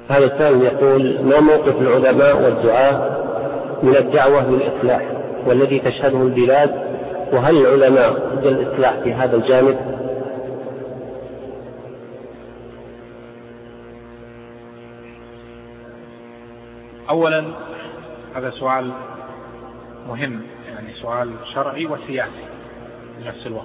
هذا السائل يقول: ما موقف العلماء والدعاة من الدعوة للإصلاح والذي تشهده البلاد، وهل العلماء ضد الإصلاح في هذا الجانب؟ أولا هذا سؤال مهم، يعني سؤال شرعي وسياسي في نفس الوقت.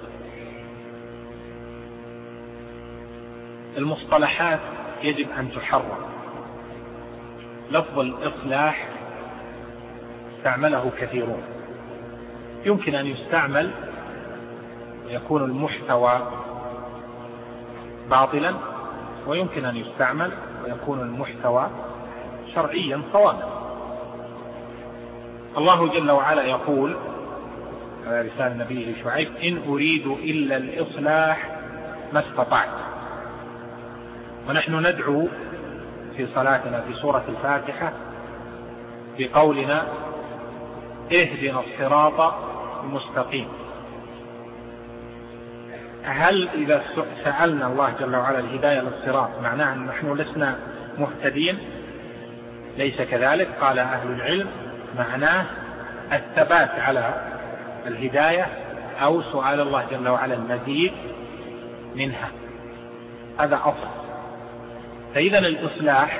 المصطلحات يجب أن تحرر. لفظ الإصلاح استعمله كثيرون، يمكن أن يستعمل ويكون المحتوى باطلا، ويمكن أن يستعمل ويكون المحتوى شرعيا صوابا. الله جل وعلا يقول على لسان نبيه شعيب: إن أريد إلا الإصلاح ما استطعت. ونحن ندعو في صلاتنا في سورة الفاتحة بقولنا: اهدنا الصراط المستقيم. هل إذا سألنا الله جل وعلا الهداية للصراط معناه أن نحن لسنا مهتدين؟ ليس كذلك. قال أهل العلم: معناه الثبات على الهداية أو سؤال الله جل وعلا المزيد منها. هذا أصل. فإذا الإصلاح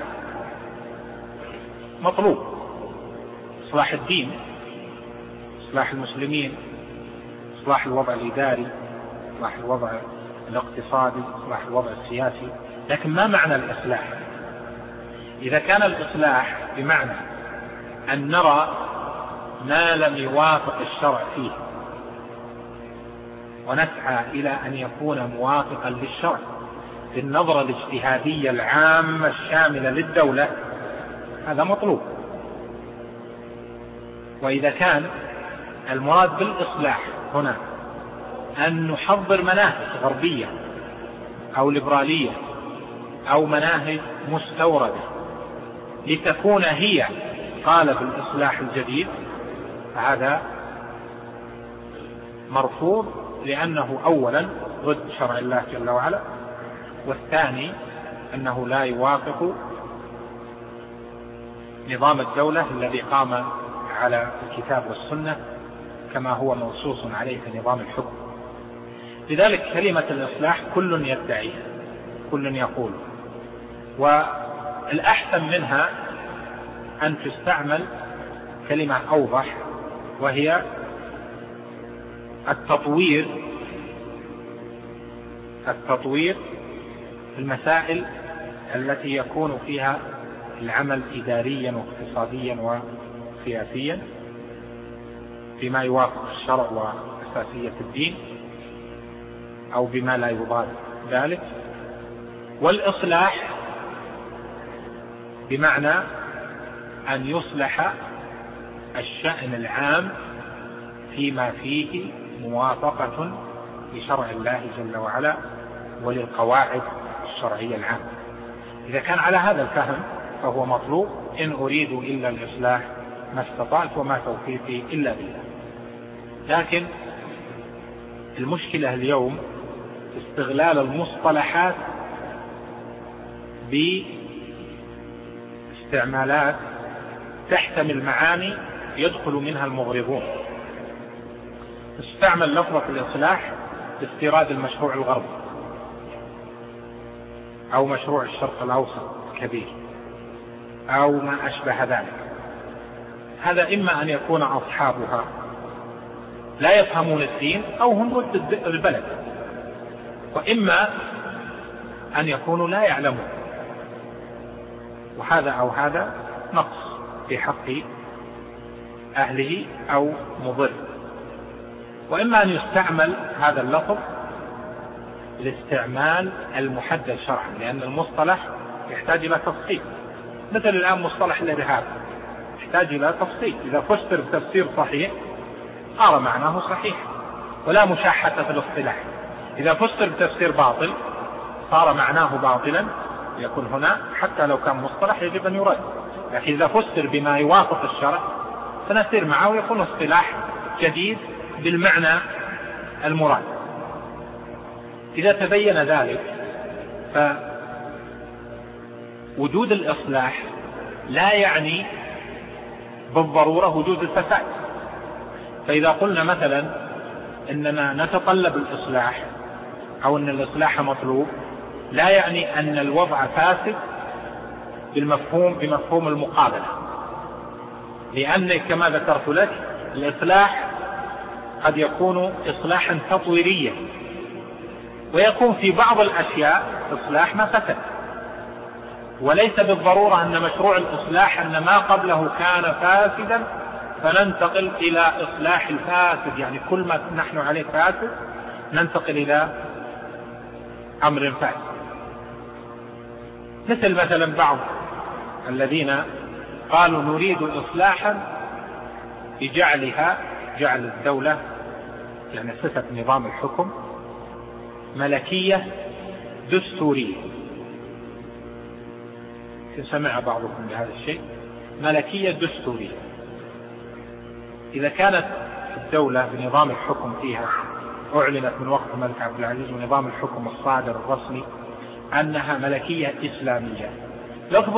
مطلوب: إصلاح الدين، إصلاح المسلمين، إصلاح الوضع الإداري، إصلاح الوضع الاقتصادي، إصلاح الوضع السياسي. لكن ما معنى الإصلاح؟ إذا كان الإصلاح بمعنى أن نرى ما لم يوافق الشرع فيه ونسعى إلى أن يكون موافقا للشرع بالنظرة الاجتهادية العامة الشاملة للدولة، هذا مطلوب. وإذا كان المراد بالإصلاح هنا أن نحضر مناهج غربية أو ليبرالية أو مناهج مستوردة لتكون هي قالب الإصلاح الجديد، فهذا مرفوض، لأنه أولا ضد شرع الله جل وعلا، والثاني أنه لا يوافق نظام الدولة الذي قام على الكتاب والسنة كما هو منصوص عليه في نظام الحكم. لذلك كلمة الإصلاح كل يدعيها، كل يقول، والأحسن منها أن تستعمل كلمة أوضح، وهي التطوير في المسائل التي يكون فيها العمل إداريا واقتصاديا وسياسيا بما يوافق الشرع وأساسية الدين أو بما لا يضاد ذلك. والإصلاح بمعنى أن يصلح الشأن العام فيما فيه موافقة لشرع الله جل وعلا وللقواعد الشرعية العامة. إذا كان على هذا الفهم فهو مطلوب: إن أريد إلا الإصلاح ما استطعت وما توفيقي إلا بالله. لكن المشكلة اليوم استغلال المصطلحات باستعمالات تحتمل معاني يدخل منها المغرضون. استعمل لفظة الإصلاح باستيراد المشروع الغربي أو مشروع الشرق الأوسط الكبير أو ما أشبه ذلك. هذا إما أن يكون أصحابها لا يفهمون الدين أو هم ضد البلد، وإما أن يكونوا لا يعلمون، وهذا أو هذا نقص في حق أهله أو مضر. وإما أن يستعمل هذا اللفظ الاستعمال المحدد شرعا، لأن المصطلح يحتاج إلى تفصيل. مثل الآن مصطلح الإرهاب يحتاج إلى تفصيل. إذا فسر بتفسير صحيح صار معناه صحيح ولا مشاحة في الاصطلاح. إذا فسر بتفسير باطل صار معناه باطلا، يكون هنا حتى لو كان مصطلح يجب أن يرد. لكن إذا فسر بما يوافق الشرع سنسير معه ويكون اصطلاح جديد بالمعنى المراد. إذا تبين ذلك وجود الإصلاح لا يعني بالضرورة وجود الفساد. فإذا قلنا مثلا إننا نتطلب الإصلاح أو أن الإصلاح مطلوب، لا يعني أن الوضع فاسد بمفهوم المقابلة، لأن كما ذكرت لك الإصلاح قد يكون إصلاحا تطويريا، ويكون في بعض الأشياء إصلاح ما فسد، وليس بالضرورة أن مشروع الإصلاح أن ما قبله كان فاسدا فننتقل إلى إصلاح الفاسد، يعني كل ما نحن عليه فاسد ننتقل إلى أمر فاسد. مثلا بعض الذين قالوا نريد إصلاحا جعل الدولة، يعني صفة نظام الحكم ملكية دستورية. سمع بعضكم بهذا الشيء، ملكية دستورية. إذا كانت الدولة بنظام الحكم فيها أعلنت من وقت الملك عبد العزيز ونظام الحكم الصادر الرسمي أنها ملكية إسلامية، لفظ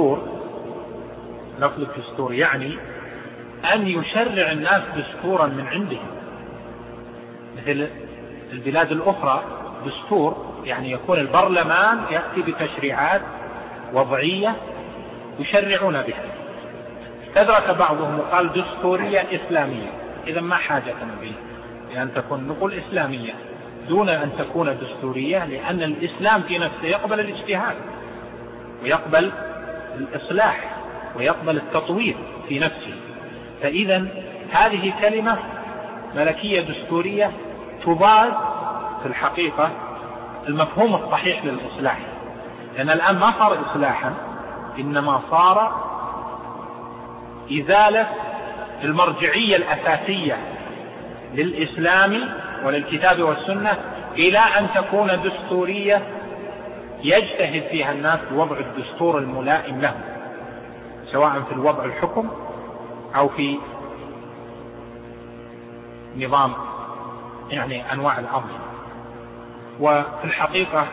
الدستور يعني أن يشرع الناس دستورا من عندهم، مثل البلاد الأخرى دستور يعني يكون البرلمان يأتي بتشريعات وضعية يشرعون بها. تدرك بعضهم وقال دستورية إسلامية، إذا ما حاجتنا به لأن تكون نقول إسلامية دون أن تكون دستورية، لأن الإسلام في نفسه يقبل الاجتهاد ويقبل الإصلاح ويقبل التطوير في نفسه. فإذا هذه كلمة ملكية دستورية تضاد في الحقيقة المفهوم الصحيح للإصلاح، لأن الآن ما صار إصلاحا، إنما صار إزالة المرجعية الأساسية للإسلام وللكتاب والسنة إلى أن تكون دستورية يجتهد فيها الناس بوضع الدستور الملائم لهم، سواء في الوضع الحكم أو في نظام يعني أنواع الأمر. وفي الحقيقة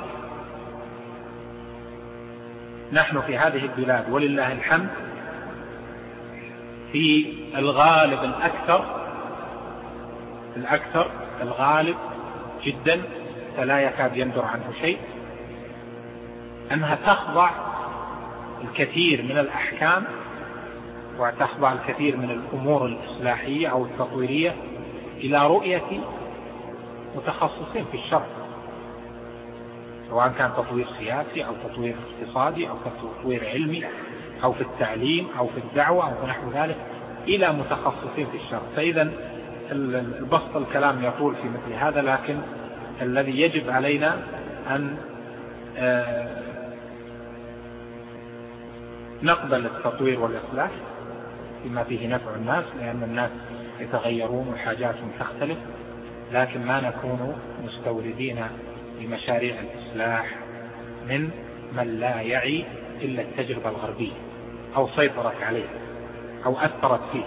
نحن في هذه البلاد ولله الحمد في الغالب الغالب جدا، فلا يكاد يندر عنه شيء، أنها تخضع الكثير من الأحكام وتخضع الكثير من الأمور الإصلاحية أو التطويرية إلى رؤية متخصصين في الشرع، سواء كان تطوير سياسي أو تطوير اقتصادي أو تطوير علمي أو في التعليم أو في الدعوة أو في نحو ذلك، إلى متخصصين في الشرع. فإذا البسط الكلام يطول في مثل هذا، لكن الذي يجب علينا أن نقبل التطوير والإصلاح بما فيه نفع الناس، لأن الناس يتغيرون وحاجاتهم تختلف، لكن ما نكون مستوردين لمشاريع الإصلاح من لا يعي إلا التجربة الغربية أو سيطرت عليه أو أثرت فيه.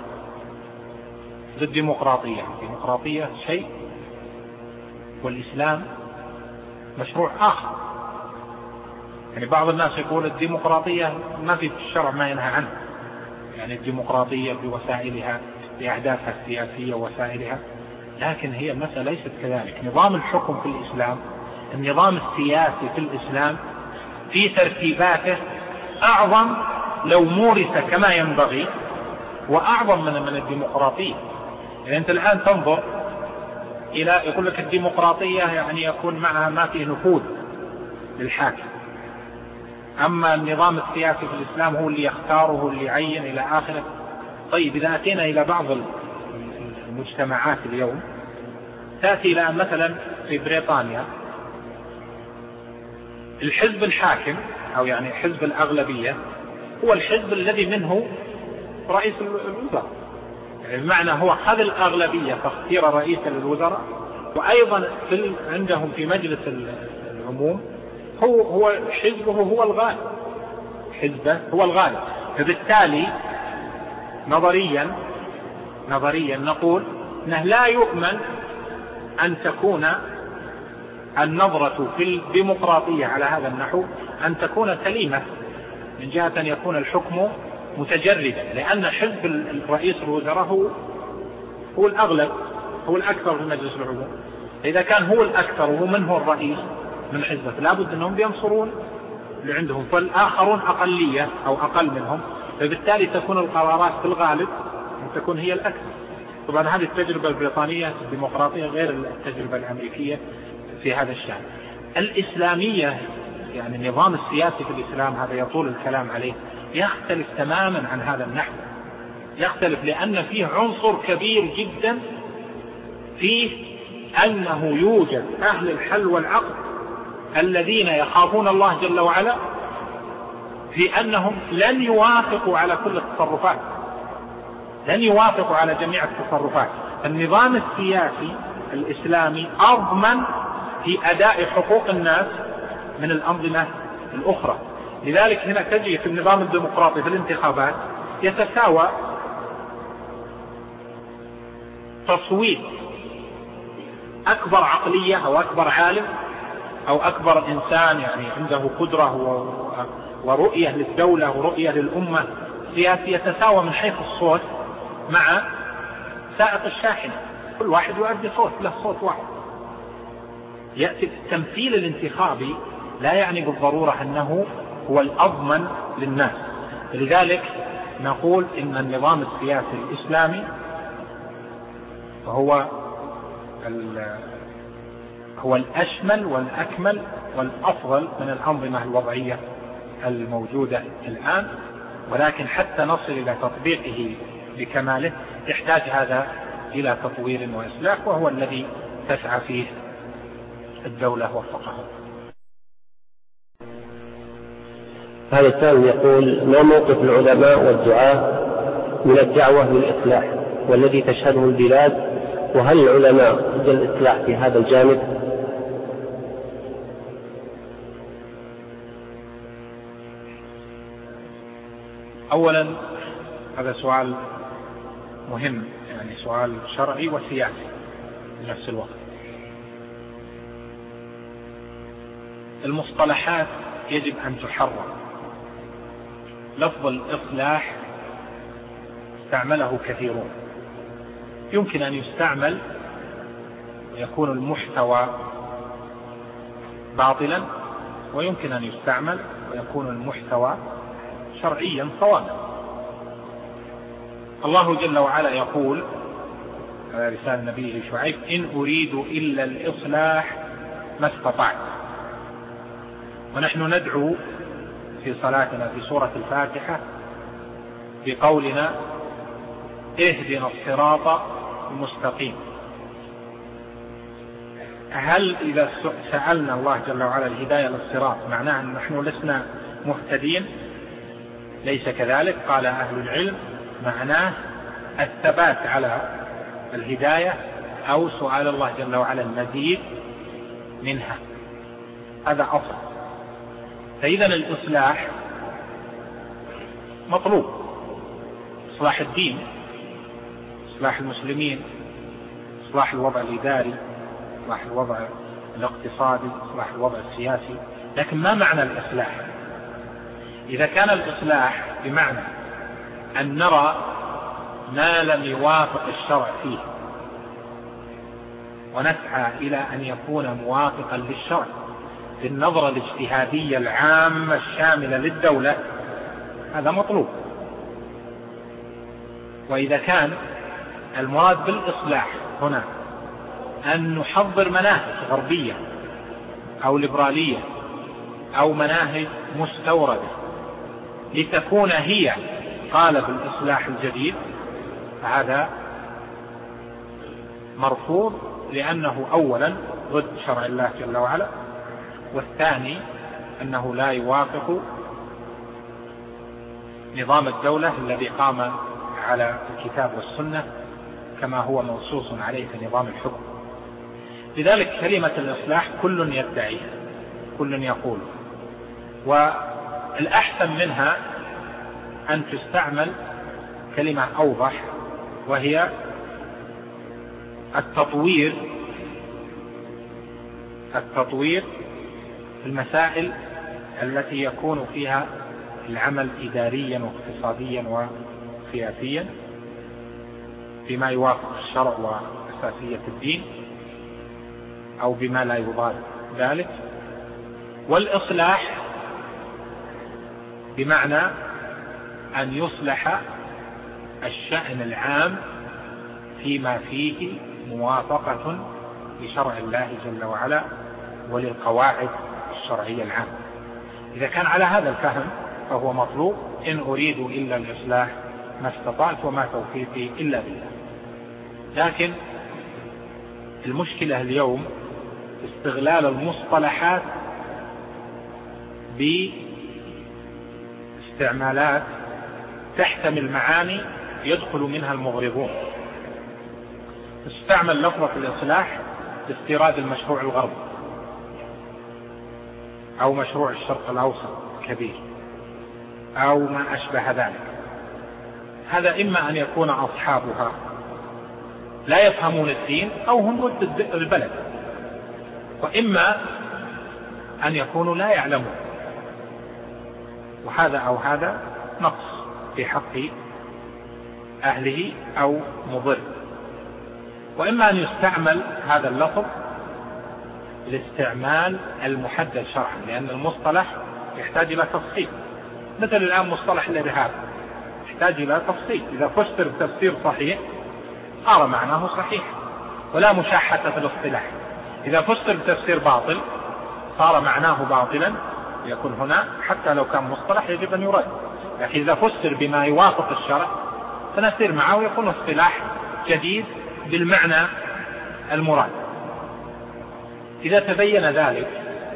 الديمقراطية شيء والإسلام مشروع آخر. يعني بعض الناس يقول الديمقراطية ما في الشرع ما ينهى عنه، يعني الديمقراطية بوسائلها بأهدافها السياسية ووسائلها، لكن هي المسألة ليست كذلك. نظام الحكم في الإسلام، النظام السياسي في الإسلام في ترتيباته أعظم لو مورس كما ينبغي وأعظم من الديمقراطية. يعني أنت الآن تنظر إلى يقول لك الديمقراطية يعني يكون معها ما فيه نفوذ للحاكم، أما النظام السياسي في الإسلام هو اللي يختاره اللي يعين إلى آخره. طيب إذا أتينا إلى بعض المجتمعات اليوم، تأتي إلى مثلا في بريطانيا الحزب الحاكم أو يعني حزب الأغلبية هو الحزب الذي منه رئيس الوزراء، يعني بمعنى هو خذ الأغلبية فاختير رئيسا للوزراء، وأيضا عندهم في مجلس العموم هو حزبه هو الغالب، حزبه هو الغالب. فبالتالي نظريا نقول أنه لا يؤمن أن تكون النظرة في الديمقراطية على هذا النحو أن تكون سليمة من جهة أن يكون الحكم متجردا، لأن حزب الرئيس الوزراء هو الأغلب، هو الأكثر في مجلس العموم. إذا كان هو الأكثر وهو من هو الرئيس من حزبه لابد أنهم بينصرون اللي عندهم، فالآخرون أقلية أو أقل منهم، فبالتالي تكون القرارات في الغالب تكون هي الأكثر. طبعا هذه التجربة البريطانية الديمقراطية غير التجربة الأمريكية في هذا الشأن. الإسلامية يعني النظام السياسي في الإسلام هذا يطول الكلام عليه، يختلف تماما عن هذا النحو، يختلف لأن فيه عنصر كبير جدا فيه أنه يوجد أهل الحل والعقد الذين يخافون الله جل وعلا في أنهم لن يوافقوا على كل التصرفات، لن يوافقوا على جميع التصرفات. النظام السياسي الإسلامي أضمن في أداء حقوق الناس من الأنظمة الأخرى. لذلك هنا تجي في النظام الديمقراطي في الانتخابات يتساوى تصويت أكبر عقلية أو أكبر عالم أو أكبر إنسان يعني عنده قدرة ورؤية للدولة ورؤية للأمة سياسية، يتساوى من حيث الصوت مع سائق الشاحنة، كل واحد يؤدي صوت له صوت واحد. يأتي التمثيل الانتخابي لا يعني بالضرورة أنه هو الأضمن للناس. لذلك نقول إن النظام السياسي الإسلامي هو الأشمل والأكمل والأفضل من الأنظمة الوضعية الموجودة الآن، ولكن حتى نصل إلى تطبيقه بكماله يحتاج هذا إلى تطوير وإصلاح، وهو الذي تسعى فيه الدولة وفقها. هذا السائل يقول: ما موقف العلماء والدعاة من الدعوة للإصلاح والذي تشهده البلاد، وهل العلماء ضد الإصلاح في هذا الجانب؟ أولا هذا سؤال مهم، يعني سؤال شرعي وسياسي في نفس الوقت. المصطلحات يجب أن تحرر. لفظ الإصلاح استعمله كثيرون، يمكن أن يستعمل ويكون المحتوى باطلا، ويمكن أن يستعمل ويكون المحتوى شرعيا صوابا. الله جل وعلا يقول على لسان نبيه شعيب: إن أريد إلا الإصلاح ما استطعت. ونحن ندعو في صلاتنا في سورة الفاتحة بقولنا: اهدنا الصراط المستقيم. هل إذا سألنا الله جل وعلا الهداية للصراط معناه أن نحن لسنا مهتدين؟ ليس كذلك. قال أهل العلم: معناه الثبات على الهداية أو سؤال الله جل وعلا المزيد منها، هذا أصل. فإذا الإصلاح مطلوب، إصلاح الدين، إصلاح المسلمين، إصلاح الوضع الإداري، إصلاح الوضع الاقتصادي، إصلاح الوضع السياسي. لكن ما معنى الإصلاح؟ إذا كان الإصلاح بمعنى أن نرى ما لم يوافق الشرع فيه ونسعى إلى أن يكون موافقا للشرع بالنظرة الاجتهادية العامة الشاملة للدولة، هذا مطلوب. وإذا كان المراد بالإصلاح هنا أن نحضر مناهج غربية أو ليبرالية أو مناهج مستوردة لتكون هي قالب الإصلاح الجديد، فهذا مرفوض، لأنه أولا ضد شرع الله جل وعلا، والثاني أنه لا يوافق نظام الدولة الذي قام على الكتاب والسنة كما هو منصوص عليه في نظام الحكم. لذلك كلمة الإصلاح كل يدعيها، كل يقول، والأحسن منها أن تستعمل كلمة أوضح، وهي التطوير في المسائل التي يكون فيها العمل إداريا واقتصاديا وسياسيا بما يوافق الشرع وأساسية الدين أو بما لا يضاد ذلك. والإصلاح بمعنى أن يصلح الشأن العام فيما فيه موافقة لشرع الله جل وعلا وللقواعد الشرعية العامة. إذا كان على هذا الفهم فهو مطلوب. إن أريد إلا الإصلاح ما استطعت وما توفيقي إلا بالله. لكن المشكلة اليوم استغلال المصطلحات باستعمالات تحتمل معاني يدخل منها المغرضون. استعمل لفظة الإصلاح لاستيراد المشروع الغربي أو مشروع الشرق الأوسط الكبير أو ما أشبه ذلك. هذا إما أن يكون أصحابها لا يفهمون الدين أو هم ضد البلد، وإما أن يكونوا لا يعلمون، وهذا أو هذا نقص في حق أهله أو مضر. وإما أن يستعمل هذا اللفظ الاستعمال المحدد شرعا، لأن المصطلح يحتاج إلى تفصيل. مثل الآن مصطلح الإرهاب يحتاج إلى تفصيل. إذا فسر بتفسير صحيح صار معناه صحيح ولا مشاحة في الاصطلاح. إذا فسر بتفسير باطل صار معناه باطلا، يكون هنا حتى لو كان مصطلح يجب أن يرد. لكن إذا فسر بما يوافق الشرع فنسير معه ويكون اصطلاح جديد بالمعنى المراد. إذا تبين ذلك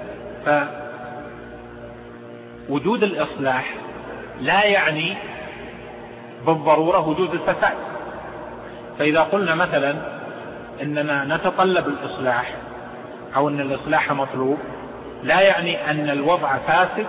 فوجود الإصلاح لا يعني بالضرورة وجود الفساد. فإذا قلنا مثلا إننا نتطلب الإصلاح أو أن الإصلاح مطلوب، لا يعني أن الوضع فاسد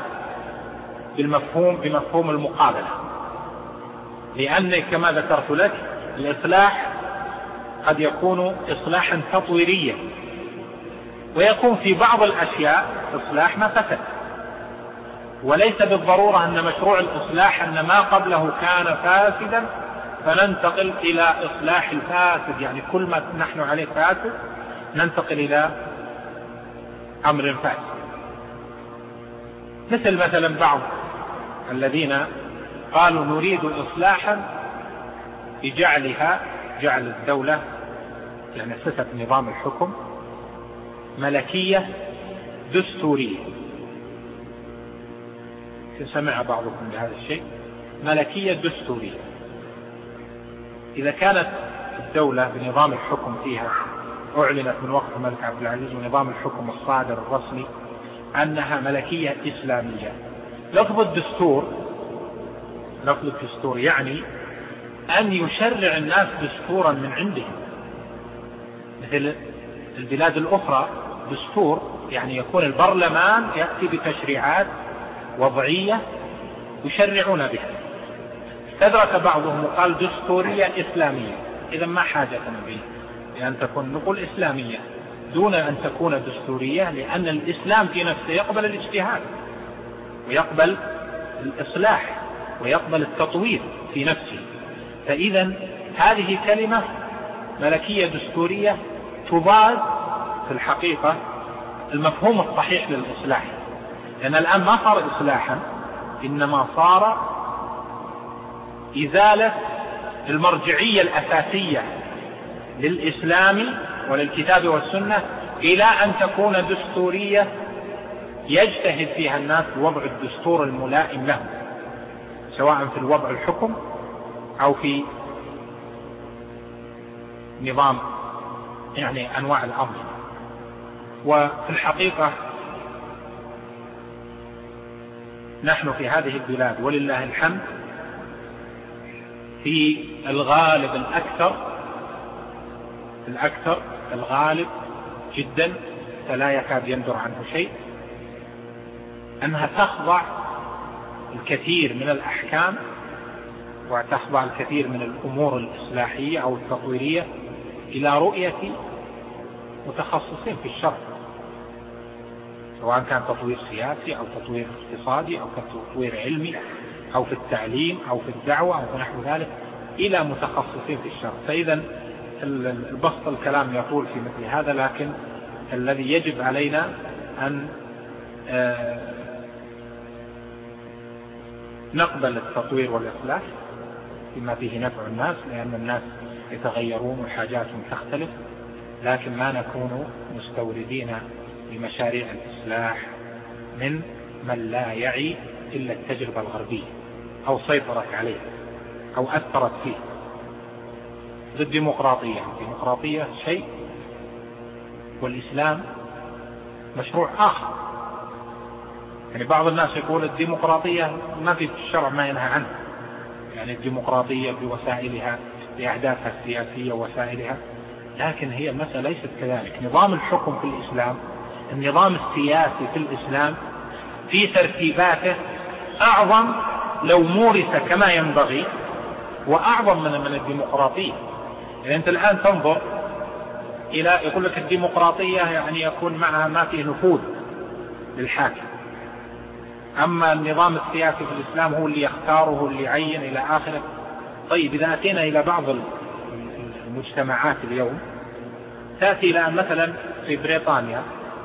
بمفهوم المقابلة، لأن كما ذكرت لك الإصلاح قد يكون إصلاحا تطويريا، ويكون في بعض الأشياء إصلاح ما فسد. وليس بالضرورة أن مشروع الإصلاح أن ما قبله كان فاسدا فننتقل إلى إصلاح الفاسد، يعني كل ما نحن عليه فاسد ننتقل إلى أمر فاسد. مثلا بعض الذين قالوا نريد إصلاحا جعل الدولة، يعني صفة نظام الحكم ملكية دستورية. سمع بعضكم بهذا الشيء، ملكية دستورية. إذا كانت الدولة بنظام الحكم فيها أعلنت من وقت الملك عبد العزيز ونظام الحكم الصادر الرسمي أنها ملكية إسلامية، لفظ الدستور يعني أن يشرع الناس دستورا من عندهم. مثل البلاد الأخرى دستور يعني يكون البرلمان يأتي بتشريعات وضعية يشرعون بها. استدرك بعضهم وقال دستورية إسلامية. إذا ما حاجتنا به لأن تكون نقول إسلامية دون أن تكون دستورية، لأن الإسلام في نفسه يقبل الاجتهاد ويقبل الإصلاح ويقبل التطوير في نفسه. فإذا هذه كلمة ملكية دستورية تضاد في الحقيقة المفهوم الصحيح للإصلاح، لأن الآن ما صار إصلاحا، إنما صار إزالة المرجعية الأساسية للإسلام وللكتاب والسنة إلى أن تكون دستورية يجتهد فيها الناس بوضع الدستور الملائم له، سواء في الوضع الحكم أو في نظام يعني أنواع الأمر. وفي الحقيقة نحن في هذه البلاد ولله الحمد في الغالب الغالب جدا فلا يكاد يندر عنه شيء أنها تخضع الكثير من الأحكام وتخضع الكثير من الأمور الإصلاحية أو التطويرية إلى رؤية متخصصين في الشرع، سواء كان تطوير سياسي أو تطوير اقتصادي أو تطوير علمي أو في التعليم أو في الدعوة أو نحو ذلك، إلى متخصصين في الشرع. فإذا البسط الكلام يطول في مثل هذا، لكن الذي يجب علينا أن نقبل التطوير والإصلاح بما فيه نفع الناس، لأن الناس يتغيرون وحاجاتهم تختلف، لكن ما نكون مستوردين لمشاريع الإصلاح من لا يعي إلا التجربة الغربية أو سيطرت عليه أو أثرت فيه. الديمقراطية شيء والإسلام مشروع آخر. يعني بعض الناس يقول الديمقراطية ما في الشرع ما ينهى عنه، يعني الديمقراطية بوسائلها بأهدافها السياسية ووسائلها، لكن هي المسألة ليست كذلك. نظام الحكم في الإسلام، النظام السياسي في الإسلام في ترتيباته أعظم لو مورس كما ينبغي وأعظم من الديمقراطية. يعني أنت الآن تنظر إلى يقول لك الديمقراطية يعني يكون معها ما فيه نفوذ للحاكم، أما النظام السياسي في الإسلام هو اللي يختاره هو اللي يعين إلى آخره. طيب إذا أتينا إلى بعض المجتمعات اليوم، تأتي إلى مثلا في بريطانيا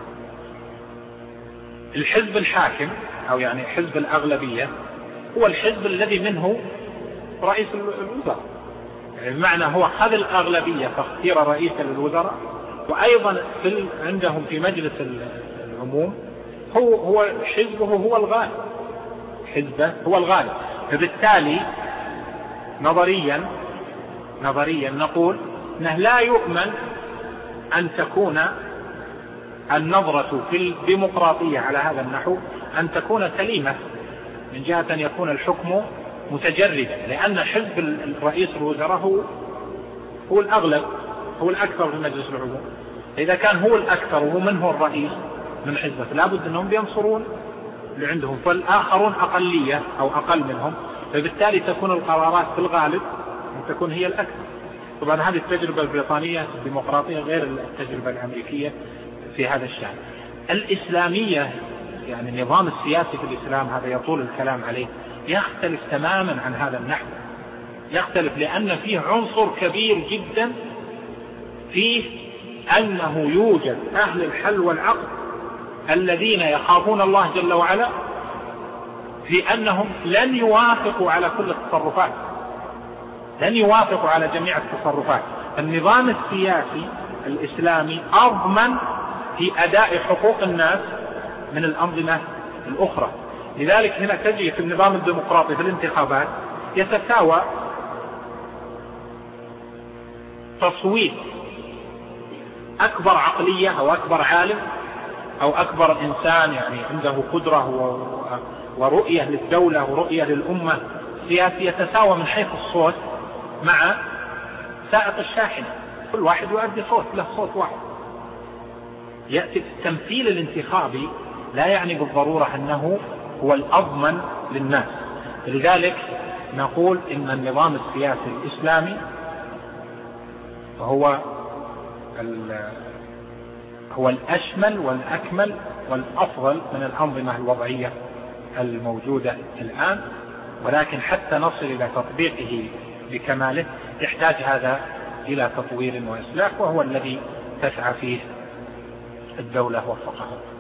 الحزب الحاكم أو يعني حزب الأغلبية هو الحزب الذي منه رئيس الوزراء، يعني بمعنى هو خذ الأغلبية فاختير رئيسا للوزراء، وأيضا عندهم في مجلس العموم هو حزبه هو الغالب، حزبه هو الغالب. فبالتالي نظريا نقول أنه لا يؤمن أن تكون النظرة في الديمقراطية على هذا النحو أن تكون سليمة من جهة أن يكون الحكم متجردا، لأن حزب الرئيس الوزراء هو الأغلب، هو الأكثر في مجلس العموم. إذا كان هو الأكثر وهو من هو الرئيس من حزبه، لابد أنهم بينصرون اللي عندهم، فالآخرون أقلية أو أقل منهم، فبالتالي تكون القرارات في الغالب تكون هي الأكثر. طبعا هذه التجربة البريطانية الديمقراطية غير التجربة الأمريكية في هذا الشأن. الإسلامية يعني النظام السياسي في الإسلام هذا يطول الكلام عليه، يختلف تماما عن هذا النحو، يختلف لأن فيه عنصر كبير جدا فيه أنه يوجد أهل الحل والعقد الذين يخافون الله جل وعلا في أنهم لن يوافقوا على كل التصرفات، لن يوافقوا على جميع التصرفات. النظام السياسي الإسلامي أضمن في أداء حقوق الناس من الأنظمة الأخرى. لذلك هنا تجي في النظام الديمقراطي في الانتخابات يتساوى تصويت أكبر عقلية أو أكبر عالم أو أكبر إنسان يعني عنده قدرة ورؤية للدولة ورؤية للأمة السياسية، يتساوى من حيث الصوت مع سائق الشاحنة، كل واحد يؤدي صوت له صوت واحد. يأتي التمثيل الانتخابي لا يعني بالضرورة أنه هو الأضمن للناس. لذلك نقول إن النظام السياسي الإسلامي هو الأشمل والأكمل والأفضل من الأنظمة الوضعية الموجودة الآن، ولكن حتى نصل إلى تطبيقه بكماله يحتاج هذا إلى تطوير وإصلاح، وهو الذي تسعى فيه الدولة وفقها.